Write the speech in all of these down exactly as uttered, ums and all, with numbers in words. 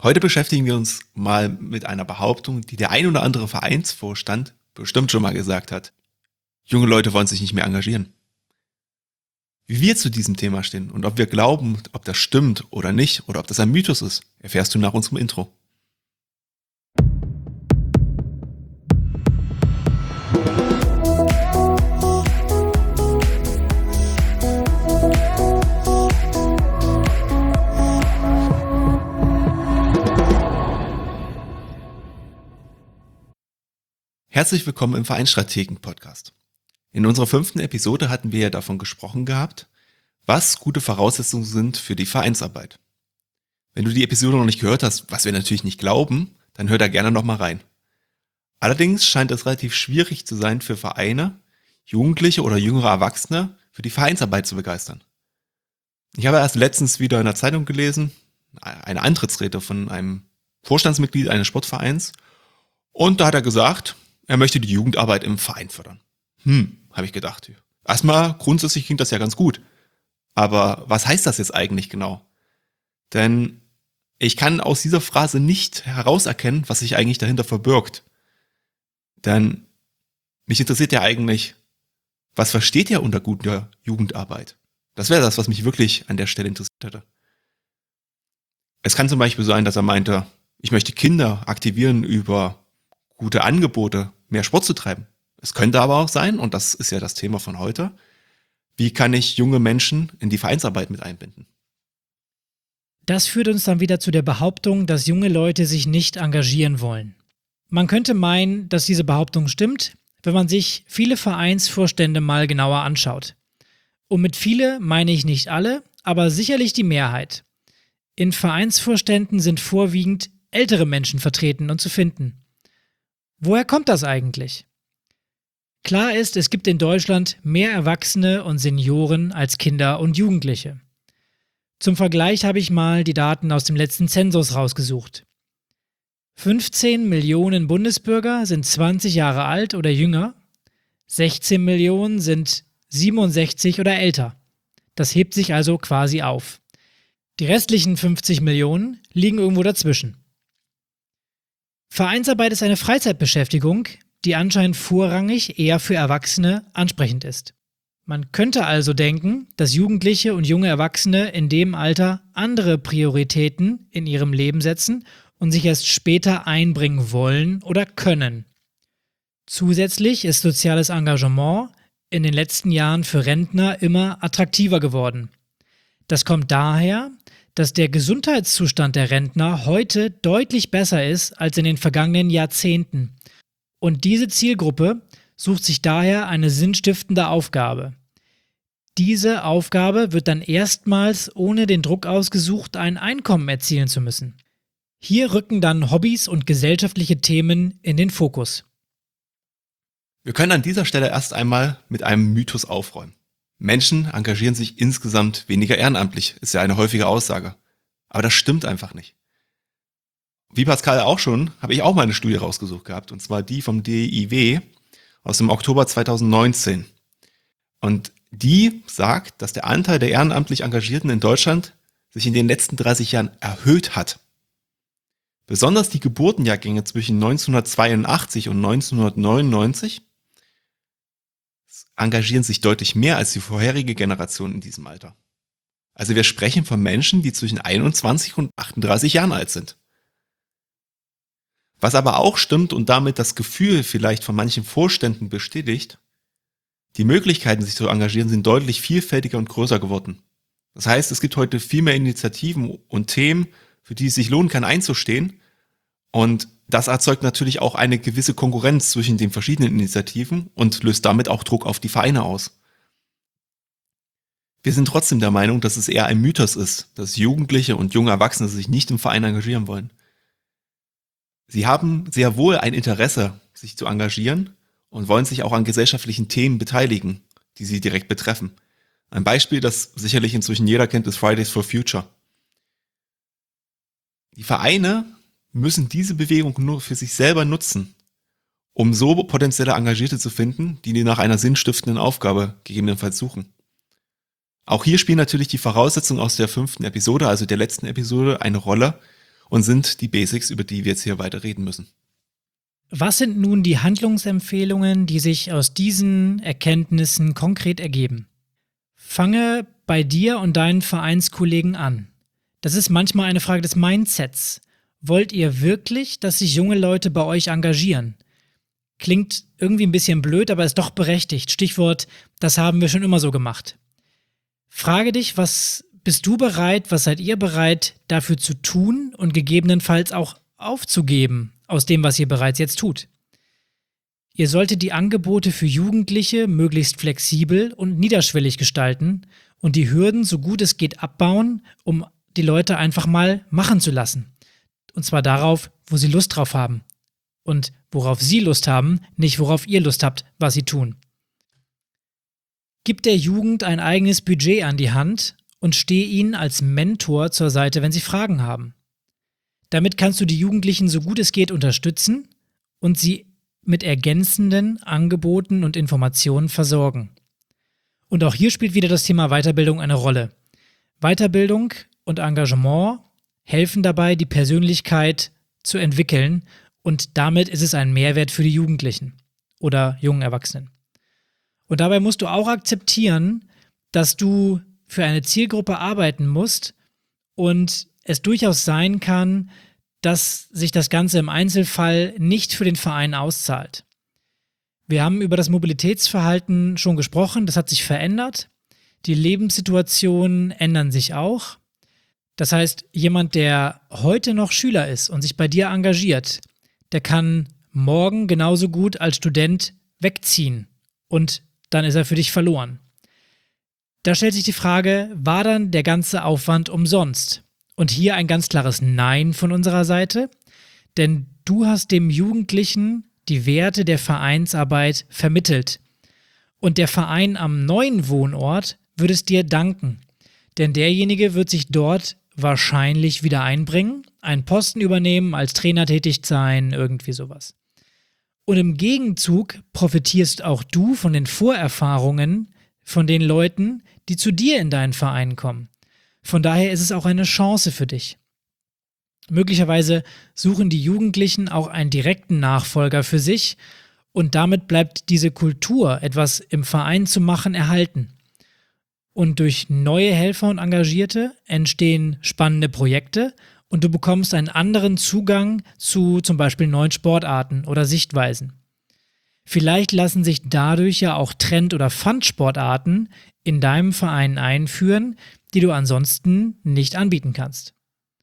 Heute beschäftigen wir uns mal mit einer Behauptung, die der ein oder andere Vereinsvorstand bestimmt schon mal gesagt hat. Junge Leute wollen sich nicht mehr engagieren. Wie wir zu diesem Thema stehen und ob wir glauben, ob das stimmt oder nicht oder ob das ein Mythos ist, erfährst du nach unserem Intro. Herzlich willkommen im Vereinsstrategen-Podcast. In unserer fünften Episode hatten wir ja davon gesprochen gehabt, was gute Voraussetzungen sind für die Vereinsarbeit. Wenn du die Episode noch nicht gehört hast, was wir natürlich nicht glauben, dann hör da gerne nochmal rein. Allerdings scheint es relativ schwierig zu sein für Vereine, Jugendliche oder jüngere Erwachsene für die Vereinsarbeit zu begeistern. Ich habe erst letztens wieder in der Zeitung gelesen, eine Antrittsrede von einem Vorstandsmitglied eines Sportvereins, und da hat er gesagt, er möchte die Jugendarbeit im Verein fördern. Hm, habe ich gedacht. Erstmal, grundsätzlich klingt das ja ganz gut. Aber was heißt das jetzt eigentlich genau? Denn ich kann aus dieser Phrase nicht herauserkennen, was sich eigentlich dahinter verbirgt. Denn mich interessiert ja eigentlich, was versteht er unter guter Jugendarbeit? Das wäre das, was mich wirklich an der Stelle interessiert hätte. Es kann zum Beispiel sein, dass er meinte, ich möchte Kinder aktivieren, über gute Angebote mehr Sport zu treiben. Es könnte aber auch sein, und das ist ja das Thema von heute, wie kann ich junge Menschen in die Vereinsarbeit mit einbinden? Das führt uns dann wieder zu der Behauptung, dass junge Leute sich nicht engagieren wollen. Man könnte meinen, dass diese Behauptung stimmt, wenn man sich viele Vereinsvorstände mal genauer anschaut. Und mit viele meine ich nicht alle, aber sicherlich die Mehrheit. In Vereinsvorständen sind vorwiegend ältere Menschen vertreten und zu finden. Woher kommt das eigentlich? Klar ist, es gibt in Deutschland mehr Erwachsene und Senioren als Kinder und Jugendliche. Zum Vergleich habe ich mal die Daten aus dem letzten Zensus rausgesucht. fünfzehn Millionen Bundesbürger sind zwanzig Jahre alt oder jünger, sechzehn Millionen sind siebenundsechzig oder älter. Das hebt sich also quasi auf. Die restlichen fünfzig Millionen liegen irgendwo dazwischen. Vereinsarbeit ist eine Freizeitbeschäftigung, die anscheinend vorrangig eher für Erwachsene ansprechend ist. Man könnte also denken, dass Jugendliche und junge Erwachsene in dem Alter andere Prioritäten in ihrem Leben setzen und sich erst später einbringen wollen oder können. Zusätzlich ist soziales Engagement in den letzten Jahren für Rentner immer attraktiver geworden. Das kommt daher, dass der Gesundheitszustand der Rentner heute deutlich besser ist als in den vergangenen Jahrzehnten. Und diese Zielgruppe sucht sich daher eine sinnstiftende Aufgabe. Diese Aufgabe wird dann erstmals ohne den Druck ausgesucht, ein Einkommen erzielen zu müssen. Hier rücken dann Hobbys und gesellschaftliche Themen in den Fokus. Wir können an dieser Stelle erst einmal mit einem Mythos aufräumen. Menschen engagieren sich insgesamt weniger ehrenamtlich, ist ja eine häufige Aussage. Aber das stimmt einfach nicht. Wie Pascal auch schon, habe ich auch mal eine Studie rausgesucht gehabt, und zwar die vom D I W aus dem Oktober zweitausendneunzehn. Und die sagt, dass der Anteil der ehrenamtlich Engagierten in Deutschland sich in den letzten dreißig Jahren erhöht hat. Besonders die Geburtenjahrgänge zwischen neunzehnhundertzweiundachtzig und neunzehnhundertneunundneunzig engagieren sich deutlich mehr als die vorherige Generation in diesem Alter. Also wir sprechen von Menschen, die zwischen einundzwanzig und achtunddreißig Jahren alt sind. Was aber auch stimmt und damit das Gefühl vielleicht von manchen Vorständen bestätigt, die Möglichkeiten, sich zu engagieren, sind deutlich vielfältiger und größer geworden. Das heißt, es gibt heute viel mehr Initiativen und Themen, für die es sich lohnen kann, einzustehen. Und das erzeugt natürlich auch eine gewisse Konkurrenz zwischen den verschiedenen Initiativen und löst damit auch Druck auf die Vereine aus. Wir sind trotzdem der Meinung, dass es eher ein Mythos ist, dass Jugendliche und junge Erwachsene sich nicht im Verein engagieren wollen. Sie haben sehr wohl ein Interesse, sich zu engagieren und wollen sich auch an gesellschaftlichen Themen beteiligen, die sie direkt betreffen. Ein Beispiel, das sicherlich inzwischen jeder kennt, ist Fridays for Future. Die Vereine müssen diese Bewegung nur für sich selber nutzen, um so potenzielle Engagierte zu finden, die nach einer sinnstiftenden Aufgabe gegebenenfalls suchen. Auch hier spielen natürlich die Voraussetzungen aus der fünften Episode, also der letzten Episode, eine Rolle und sind die Basics, über die wir jetzt hier weiter reden müssen. Was sind nun die Handlungsempfehlungen, die sich aus diesen Erkenntnissen konkret ergeben? Fange bei dir und deinen Vereinskollegen an. Das ist manchmal eine Frage des Mindsets. Wollt ihr wirklich, dass sich junge Leute bei euch engagieren? Klingt irgendwie ein bisschen blöd, aber ist doch berechtigt. Stichwort, das haben wir schon immer so gemacht. Frage dich, was bist du bereit, was seid ihr bereit dafür zu tun und gegebenenfalls auch aufzugeben aus dem, was ihr bereits jetzt tut? Ihr solltet die Angebote für Jugendliche möglichst flexibel und niederschwellig gestalten und die Hürden so gut es geht abbauen, um die Leute einfach mal machen zu lassen. Und zwar darauf, wo sie Lust drauf haben. Und worauf sie Lust haben, nicht worauf ihr Lust habt, was sie tun. Gib der Jugend ein eigenes Budget an die Hand und steh ihnen als Mentor zur Seite, wenn sie Fragen haben. Damit kannst du die Jugendlichen so gut es geht unterstützen und sie mit ergänzenden Angeboten und Informationen versorgen. Und auch hier spielt wieder das Thema Weiterbildung eine Rolle. Weiterbildung und Engagement helfen dabei, die Persönlichkeit zu entwickeln und damit ist es ein Mehrwert für die Jugendlichen oder jungen Erwachsenen. Und dabei musst du auch akzeptieren, dass du für eine Zielgruppe arbeiten musst und es durchaus sein kann, dass sich das Ganze im Einzelfall nicht für den Verein auszahlt. Wir haben über das Mobilitätsverhalten schon gesprochen, das hat sich verändert. Die Lebenssituationen ändern sich auch. Das heißt, jemand, der heute noch Schüler ist und sich bei dir engagiert, der kann morgen genauso gut als Student wegziehen und dann ist er für dich verloren. Da stellt sich die Frage, war dann der ganze Aufwand umsonst? Und hier ein ganz klares Nein von unserer Seite, denn du hast dem Jugendlichen die Werte der Vereinsarbeit vermittelt. Und der Verein am neuen Wohnort würde es dir danken, denn derjenige wird sich dort wahrscheinlich wieder einbringen, einen Posten übernehmen, als Trainer tätig sein, irgendwie sowas. Und im Gegenzug profitierst auch du von den Vorerfahrungen von den Leuten, die zu dir in deinen Verein kommen. Von daher ist es auch eine Chance für dich. Möglicherweise suchen die Jugendlichen auch einen direkten Nachfolger für sich und damit bleibt diese Kultur, etwas im Verein zu machen, erhalten. Und durch neue Helfer und Engagierte entstehen spannende Projekte und du bekommst einen anderen Zugang zu zum Beispiel neuen Sportarten oder Sichtweisen. Vielleicht lassen sich dadurch ja auch Trend- oder Fun-Sportarten in deinem Verein einführen, die du ansonsten nicht anbieten kannst.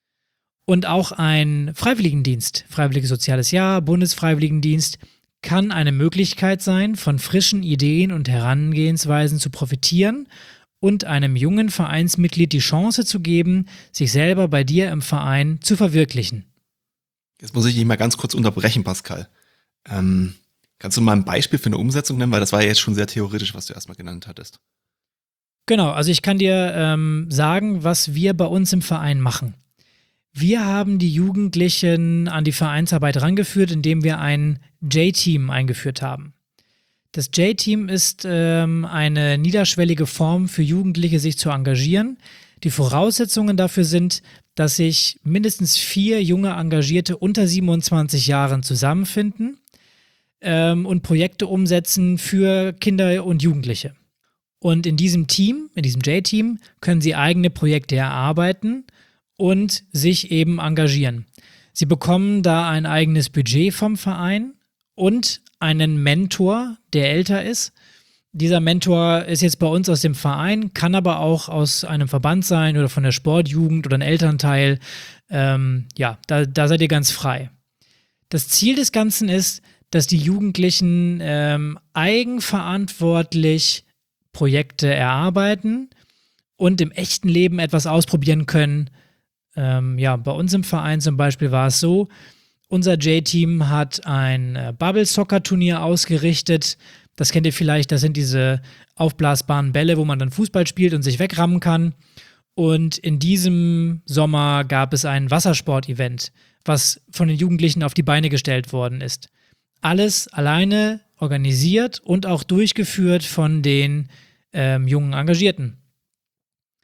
Und auch ein Freiwilligendienst, Freiwilliges Soziales Jahr, Bundesfreiwilligendienst, kann eine Möglichkeit sein, von frischen Ideen und Herangehensweisen zu profitieren und einem jungen Vereinsmitglied die Chance zu geben, sich selber bei dir im Verein zu verwirklichen. Jetzt muss ich dich mal ganz kurz unterbrechen, Pascal. Ähm, kannst du mal ein Beispiel für eine Umsetzung nennen? Weil das war ja jetzt schon sehr theoretisch, was du erstmal genannt hattest. Genau, also ich kann dir ähm, sagen, was wir bei uns im Verein machen. Wir haben die Jugendlichen an die Vereinsarbeit rangeführt, indem wir ein J-Team eingeführt haben. Das J-Team ist ähm, eine niederschwellige Form für Jugendliche, sich zu engagieren. Die Voraussetzungen dafür sind, dass sich mindestens vier junge Engagierte unter siebenundzwanzig Jahren zusammenfinden ähm, und Projekte umsetzen für Kinder und Jugendliche. Und in diesem Team, in diesem J-Team, können sie eigene Projekte erarbeiten und sich eben engagieren. Sie bekommen da ein eigenes Budget vom Verein und einen Mentor, der älter ist. Dieser Mentor ist jetzt bei uns aus dem Verein, kann aber auch aus einem Verband sein oder von der Sportjugend oder ein Elternteil. Ähm, ja, da, da seid ihr ganz frei. Das Ziel des Ganzen ist, dass die Jugendlichen ähm, eigenverantwortlich Projekte erarbeiten und im echten Leben etwas ausprobieren können. Ähm, ja, bei uns im Verein zum Beispiel war es so, unser J-Team hat ein äh, Bubble-Soccer-Turnier ausgerichtet. Das kennt ihr vielleicht, das sind diese aufblasbaren Bälle, wo man dann Fußball spielt und sich wegrammen kann. Und in diesem Sommer gab es ein Wassersport-Event, was von den Jugendlichen auf die Beine gestellt worden ist. Alles alleine organisiert und auch durchgeführt von den ähm, jungen Engagierten.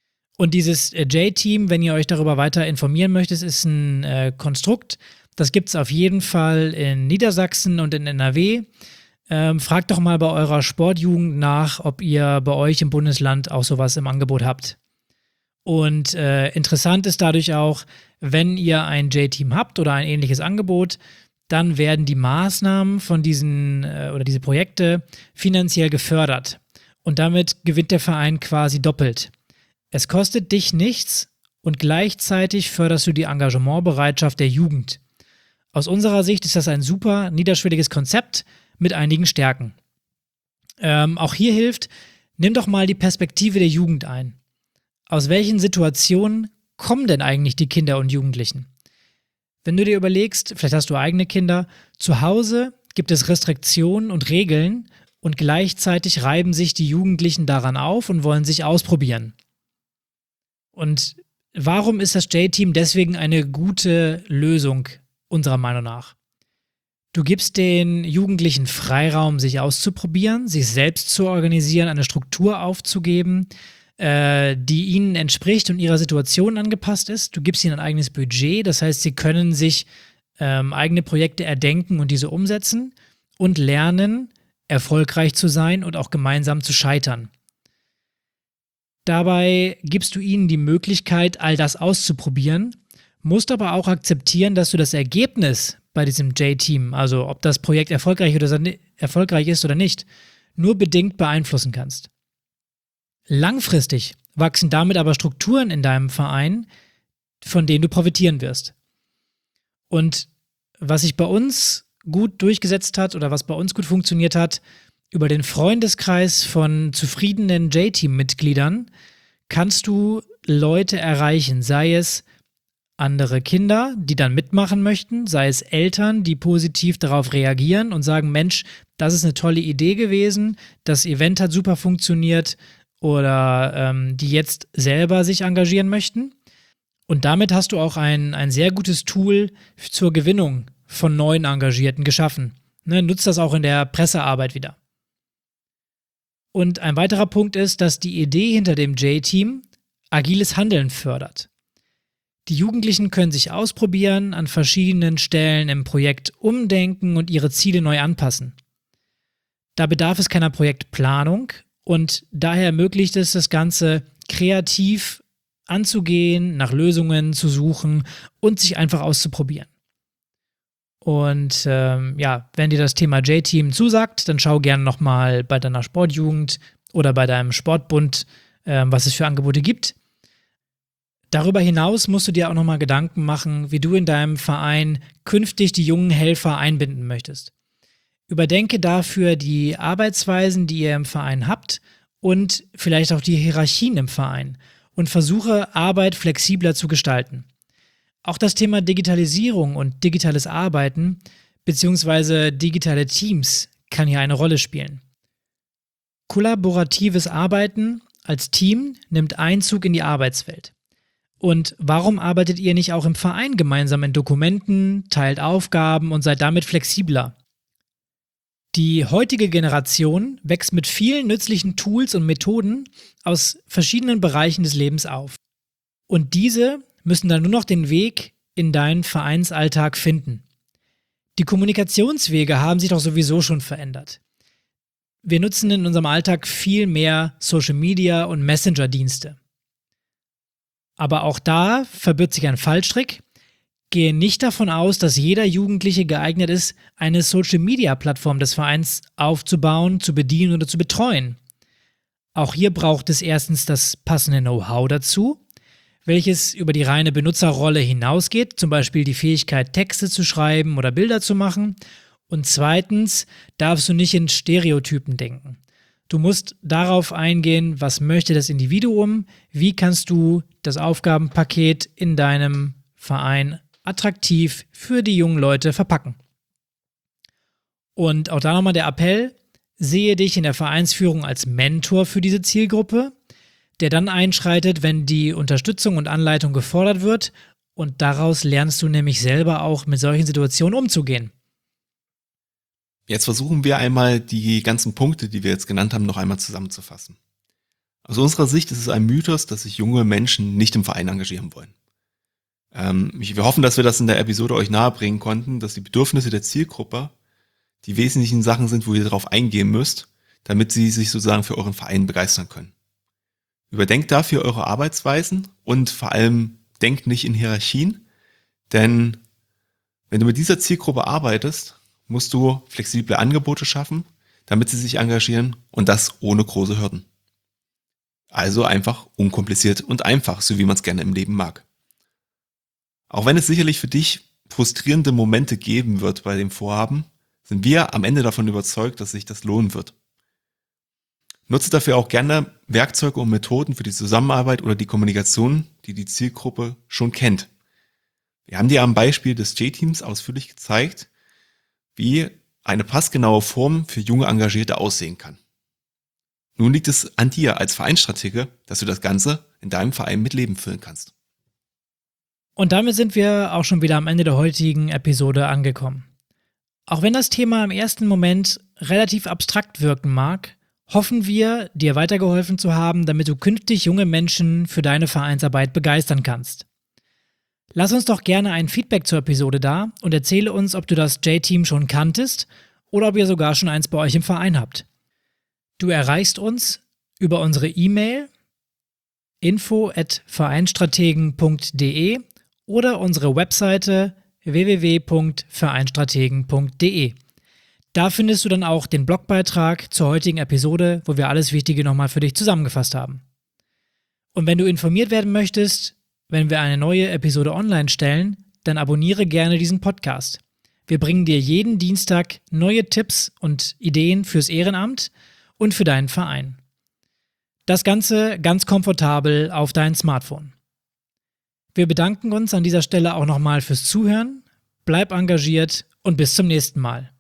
Und dieses äh, J-Team, wenn ihr euch darüber weiter informieren möchtet, ist ein äh, Konstrukt. Das gibt es auf jeden Fall in Niedersachsen und in N R W. Ähm, fragt doch mal bei eurer Sportjugend nach, ob ihr bei euch im Bundesland auch sowas im Angebot habt. Und äh, interessant ist dadurch auch, wenn ihr ein J-Team habt oder ein ähnliches Angebot, dann werden die Maßnahmen von diesen äh, oder diese Projekte finanziell gefördert. Und damit gewinnt der Verein quasi doppelt. Es kostet dich nichts und gleichzeitig förderst du die Engagementbereitschaft der Jugend. Aus unserer Sicht ist das ein super niederschwelliges Konzept mit einigen Stärken. Ähm, auch hier hilft, nimm doch mal die Perspektive der Jugend ein. Aus welchen Situationen kommen denn eigentlich die Kinder und Jugendlichen? Wenn du dir überlegst, vielleicht hast du eigene Kinder, zu Hause gibt es Restriktionen und Regeln und gleichzeitig reiben sich die Jugendlichen daran auf und wollen sich ausprobieren. Und warum ist das J-Team deswegen eine gute Lösung, unserer Meinung nach? Du gibst den Jugendlichen Freiraum, sich auszuprobieren, sich selbst zu organisieren, eine Struktur aufzugeben, äh, die ihnen entspricht und ihrer Situation angepasst ist. Du gibst ihnen ein eigenes Budget, das heißt, sie können sich ähm, eigene Projekte erdenken und diese umsetzen und lernen, erfolgreich zu sein und auch gemeinsam zu scheitern. Dabei gibst du ihnen die Möglichkeit, all das auszuprobieren, musst aber auch akzeptieren, dass du das Ergebnis bei diesem J-Team, also ob das Projekt erfolgreich, oder erfolgreich ist oder nicht, nur bedingt beeinflussen kannst. Langfristig wachsen damit aber Strukturen in deinem Verein, von denen du profitieren wirst. Und was sich bei uns gut durchgesetzt hat oder was bei uns gut funktioniert hat, über den Freundeskreis von zufriedenen J-Team-Mitgliedern kannst du Leute erreichen, sei es andere Kinder, die dann mitmachen möchten, sei es Eltern, die positiv darauf reagieren und sagen, Mensch, das ist eine tolle Idee gewesen, das Event hat super funktioniert, oder ähm, die jetzt selber sich engagieren möchten. Und damit hast du auch ein, ein sehr gutes Tool zur Gewinnung von neuen Engagierten geschaffen. Ne, nutzt das auch in der Pressearbeit wieder. Und ein weiterer Punkt ist, dass die Idee hinter dem J-Team agiles Handeln fördert. Die Jugendlichen können sich ausprobieren, an verschiedenen Stellen im Projekt umdenken und ihre Ziele neu anpassen. Da bedarf es keiner Projektplanung und daher ermöglicht es, das Ganze kreativ anzugehen, nach Lösungen zu suchen und sich einfach auszuprobieren. Und ähm, ja, wenn dir das Thema J-Team zusagt, dann schau gerne nochmal bei deiner Sportjugend oder bei deinem Sportbund, ähm, was es für Angebote gibt. Darüber hinaus musst du dir auch nochmal Gedanken machen, wie du in deinem Verein künftig die jungen Helfer einbinden möchtest. Überdenke dafür die Arbeitsweisen, die ihr im Verein habt und vielleicht auch die Hierarchien im Verein und versuche, Arbeit flexibler zu gestalten. Auch das Thema Digitalisierung und digitales Arbeiten bzw. digitale Teams kann hier eine Rolle spielen. Kollaboratives Arbeiten als Team nimmt Einzug in die Arbeitswelt. Und warum arbeitet ihr nicht auch im Verein gemeinsam in Dokumenten, teilt Aufgaben und seid damit flexibler? Die heutige Generation wächst mit vielen nützlichen Tools und Methoden aus verschiedenen Bereichen des Lebens auf. Und diese müssen dann nur noch den Weg in deinen Vereinsalltag finden. Die Kommunikationswege haben sich doch sowieso schon verändert. Wir nutzen in unserem Alltag viel mehr Social Media und Messenger-Dienste. Aber auch da verbirgt sich ein Fallstrick. Gehe nicht davon aus, dass jeder Jugendliche geeignet ist, eine Social-Media-Plattform des Vereins aufzubauen, zu bedienen oder zu betreuen. Auch hier braucht es erstens das passende Know-how dazu, welches über die reine Benutzerrolle hinausgeht, zum Beispiel die Fähigkeit, Texte zu schreiben oder Bilder zu machen. Und zweitens darfst du nicht in Stereotypen denken. Du musst darauf eingehen, was möchte das Individuum, wie kannst du das Aufgabenpaket in deinem Verein attraktiv für die jungen Leute verpacken. Und auch da nochmal der Appell, sehe dich in der Vereinsführung als Mentor für diese Zielgruppe, der dann einschreitet, wenn die Unterstützung und Anleitung gefordert wird, und daraus lernst du nämlich selber auch mit solchen Situationen umzugehen. Jetzt versuchen wir einmal die ganzen Punkte, die wir jetzt genannt haben, noch einmal zusammenzufassen. Aus unserer Sicht ist es ein Mythos, dass sich junge Menschen nicht im Verein engagieren wollen. Ähm, wir hoffen, dass wir das in der Episode euch nahebringen konnten, dass die Bedürfnisse der Zielgruppe die wesentlichen Sachen sind, wo ihr darauf eingehen müsst, damit sie sich sozusagen für euren Verein begeistern können. Überdenkt dafür eure Arbeitsweisen und vor allem denkt nicht in Hierarchien, denn wenn du mit dieser Zielgruppe arbeitest, musst du flexible Angebote schaffen, damit sie sich engagieren und das ohne große Hürden. Also einfach unkompliziert und einfach, so wie man es gerne im Leben mag. Auch wenn es sicherlich für dich frustrierende Momente geben wird bei dem Vorhaben, sind wir am Ende davon überzeugt, dass sich das lohnen wird. Nutze dafür auch gerne Werkzeuge und Methoden für die Zusammenarbeit oder die Kommunikation, die die Zielgruppe schon kennt. Wir haben dir am Beispiel des J-Teams ausführlich gezeigt, wie eine passgenaue Form für junge Engagierte aussehen kann. Nun liegt es an dir als Vereinsstratege, dass du das Ganze in deinem Verein mit Leben füllen kannst. Und damit sind wir auch schon wieder am Ende der heutigen Episode angekommen. Auch wenn das Thema im ersten Moment relativ abstrakt wirken mag, hoffen wir, dir weitergeholfen zu haben, damit du künftig junge Menschen für deine Vereinsarbeit begeistern kannst. Lass uns doch gerne ein Feedback zur Episode da und erzähle uns, ob du das J-Team schon kanntest oder ob ihr sogar schon eins bei euch im Verein habt. Du erreichst uns über unsere E-Mail info at vereinstrategen punkt de oder unsere Webseite w w w punkt vereinstrategen punkt de. Da findest du dann auch den Blogbeitrag zur heutigen Episode, wo wir alles Wichtige nochmal für dich zusammengefasst haben. Und wenn du informiert werden möchtest, wenn wir eine neue Episode online stellen, dann abonniere gerne diesen Podcast. Wir bringen dir jeden Dienstag neue Tipps und Ideen fürs Ehrenamt und für deinen Verein. Das Ganze ganz komfortabel auf dein Smartphone. Wir bedanken uns an dieser Stelle auch nochmal fürs Zuhören, bleib engagiert und bis zum nächsten Mal.